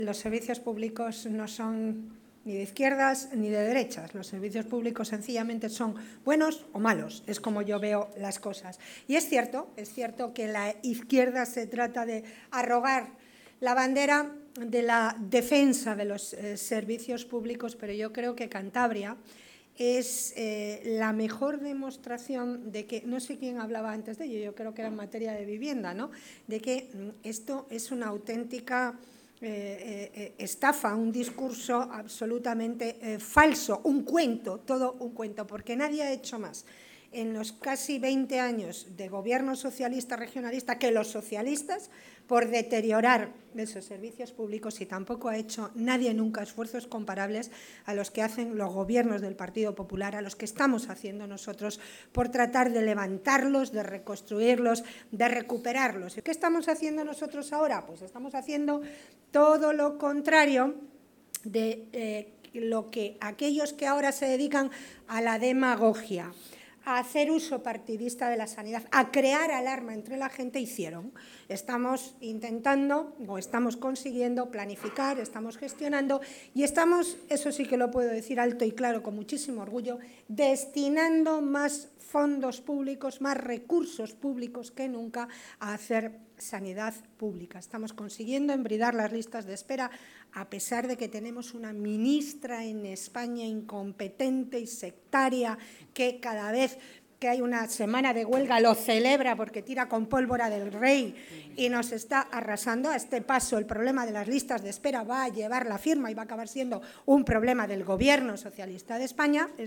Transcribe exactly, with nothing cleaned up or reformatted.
Los servicios públicos no son ni de izquierdas ni de derechas. Los servicios públicos sencillamente son buenos o malos, es como yo veo las cosas. Y es cierto, es cierto que la izquierda se trata de arrogar la bandera de la defensa de los eh, servicios públicos, pero yo creo que Cantabria es eh, la mejor demostración de que, no sé quién hablaba antes de ello, yo creo que era en materia de vivienda, ¿no?, de que esto es una auténtica eh, eh, estafa, un discurso absolutamente eh, falso, un cuento, todo un cuento, porque nadie ha hecho más en los casi veinte años de gobierno socialista regionalista que los socialistas por deteriorar esos servicios públicos, y tampoco ha hecho nadie nunca esfuerzos comparables a los que hacen los gobiernos del Partido Popular, a los que estamos haciendo nosotros por tratar de levantarlos, de reconstruirlos, de recuperarlos. ¿Y qué estamos haciendo nosotros ahora? Pues estamos haciendo todo lo contrario de eh, lo que aquellos que ahora se dedican a la demagogia, a hacer uso partidista de la sanidad, a crear alarma entre la gente, hicieron. Estamos intentando, o estamos consiguiendo planificar, estamos gestionando y estamos, eso sí que lo puedo decir alto y claro, con muchísimo orgullo, destinando más fondos públicos, más recursos públicos que nunca a hacer sanidad pública. Estamos consiguiendo embridar las listas de espera, a pesar de que tenemos una ministra en España incompetente y sectaria que cada vez que hay una semana de huelga lo celebra porque tira con pólvora del rey y nos está arrasando. A este paso el problema de las listas de espera va a llevar la firma y va a acabar siendo un problema del Gobierno socialista de España.